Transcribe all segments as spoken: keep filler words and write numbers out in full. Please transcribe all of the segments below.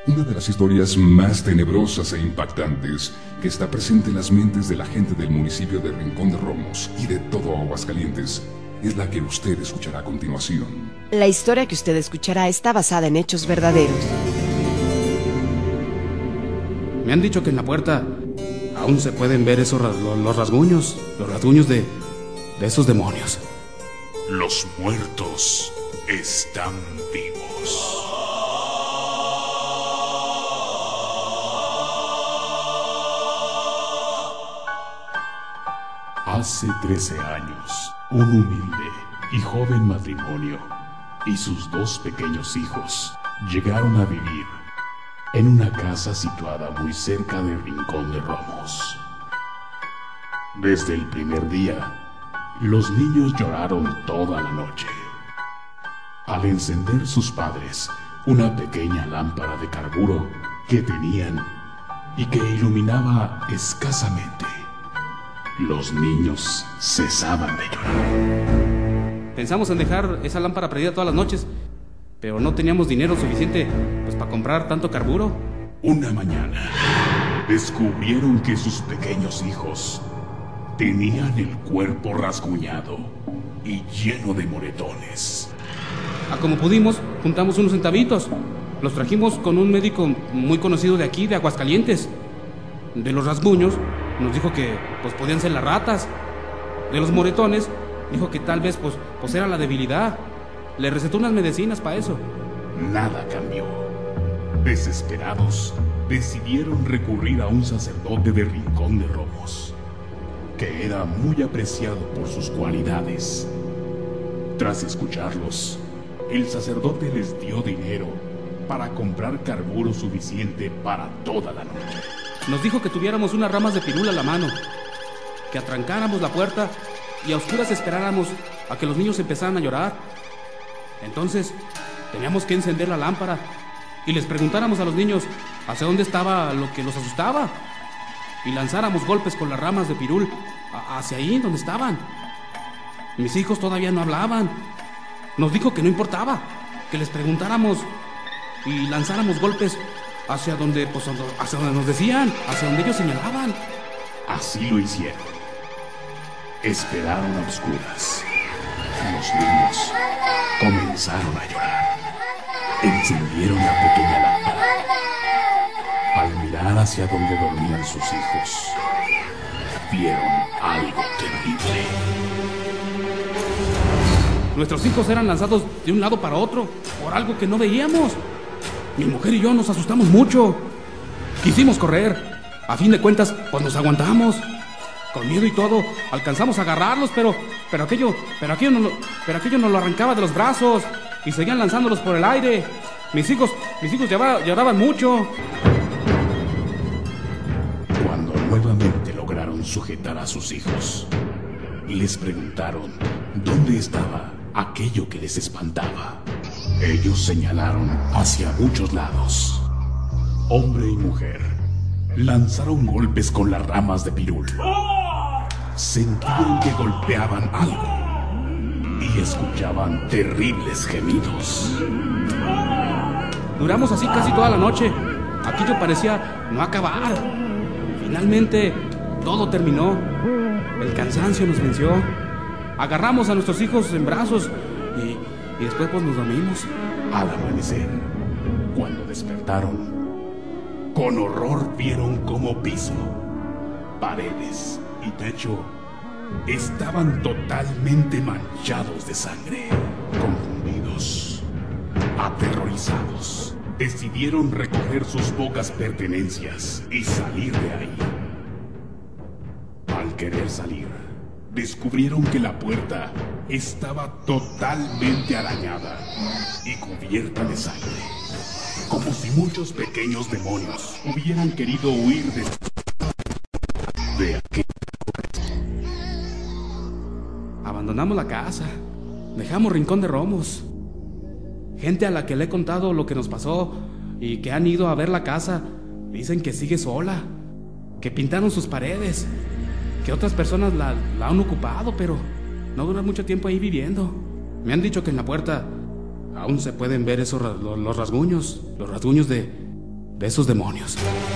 Una de las historias más tenebrosas e impactantes que está presente en las mentes de la gente del municipio de Rincón de Romos y de todo Aguascalientes es la que usted escuchará a continuación. La historia que usted escuchará está basada en hechos verdaderos. Me han dicho que en la puerta aún se pueden ver esos ras- los rasguños, los rasguños de, de esos demonios. Los muertos están vivos. Hace trece años, un humilde y joven matrimonio y sus dos pequeños hijos llegaron a vivir en una casa situada muy cerca de Rincón de Romos. Desde el primer día, los niños lloraron toda la noche. Al encender sus padres una pequeña lámpara de carburo que tenían y que iluminaba escasamente, los niños cesaban de llorar. Pensamos en dejar esa lámpara prendida todas las noches, pero no teníamos dinero suficiente pues para comprar tanto carburo. Una mañana, descubrieron que sus pequeños hijos tenían el cuerpo rasguñado y lleno de moretones. A como pudimos, juntamos unos centavitos. Los trajimos con un médico muy conocido de aquí, de Aguascalientes. De los rasguños, nos dijo que pues podían ser las ratas. De los moretones, dijo que tal vez pues, pues era la debilidad. Le recetó unas medicinas para eso. Nada cambió. Desesperados, decidieron recurrir a un sacerdote de Rincón de Romos, que era muy apreciado por sus cualidades. Tras escucharlos, el sacerdote les dio dinero para comprar carburo suficiente para toda la noche. Nos dijo que tuviéramos unas ramas de pirul a la mano, que atrancáramos la puerta y a oscuras esperáramos a que los niños empezaran a llorar. Entonces, teníamos que encender la lámpara y les preguntáramos a los niños hacia dónde estaba lo que los asustaba y lanzáramos golpes con las ramas de pirul a- hacia ahí donde estaban. Mis hijos todavía no hablaban. Nos dijo que no importaba, que les preguntáramos y lanzáramos golpes hacia donde, pues, hacia donde nos decían, hacia donde ellos señalaban. Así lo hicieron. Esperaron a oscuras. Los niños comenzaron a llorar. Encendieron la pequeña lámpara. Al mirar hacia donde dormían sus hijos, vieron algo terrible. Nuestros hijos eran lanzados de un lado para otro por algo que no veíamos. Mi mujer y yo nos asustamos mucho. Quisimos correr. A fin de cuentas, pues nos aguantamos. Con miedo y todo, alcanzamos a agarrarlos, pero, pero aquello, pero aquello, no lo, pero aquello nos lo arrancaba de los brazos y seguían lanzándolos por el aire. Mis hijos, mis hijos lloraba- lloraban mucho. Cuando nuevamente lograron sujetar a sus hijos, les preguntaron dónde estaba aquello que les espantaba. Ellos señalaron hacia muchos lados. Hombre y mujer lanzaron golpes con las ramas de pirul. Sintieron que golpeaban algo y escuchaban terribles gemidos. Duramos así casi toda la noche. Aquello parecía no acabar. Finalmente, todo terminó. El cansancio nos venció. Agarramos a nuestros hijos en brazos y, y después pues nos dormimos. Al amanecer, cuando despertaron, con horror vieron cómo piso, paredes y techo estaban totalmente manchados de sangre. Confundidos, aterrorizados, decidieron recoger sus pocas pertenencias y salir de ahí. Al querer salir, descubrieron que la puerta estaba totalmente arañada y cubierta de sangre, como si muchos pequeños demonios hubieran querido huir de, de aquel. Abandonamos la casa. Dejamos Rincón de Romos. Gente a la que le he contado lo que nos pasó y que han ido a ver la casa dicen que sigue sola, que pintaron sus paredes, que otras personas la, la han ocupado, pero no dura mucho tiempo ahí viviendo. Me han dicho que en la puerta aún se pueden ver esos ra- lo- los rasguños, los rasguños de, de esos demonios.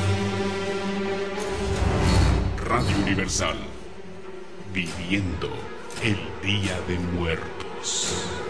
Radio Universal, viviendo el Día de Muertos.